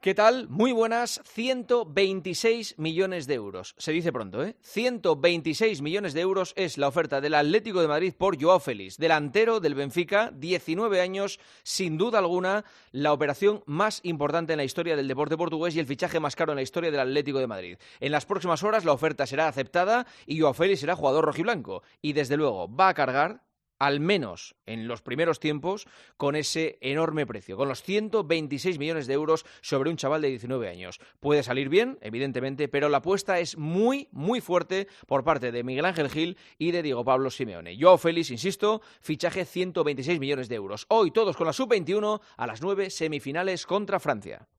¿Qué tal? Muy buenas. 126 millones de euros. Se dice pronto, ¿eh? 126 millones de euros es la oferta del Atlético de Madrid por Joao Félix, delantero del Benfica, 19 años, sin duda alguna, la operación más importante en la historia del deporte portugués y el fichaje más caro en la historia del Atlético de Madrid. En las próximas horas la oferta será aceptada y Joao Félix será jugador rojiblanco. Y desde luego va a cargar, al menos en los primeros tiempos, con ese enorme precio, con los 126 millones de euros sobre un chaval de 19 años. Puede salir bien, evidentemente, pero la apuesta es muy, muy fuerte por parte de Miguel Ángel Gil y de Diego Pablo Simeone. Joao Félix, insisto, fichaje 126 millones de euros. Hoy todos con la sub-21 a las 9, semifinales contra Francia.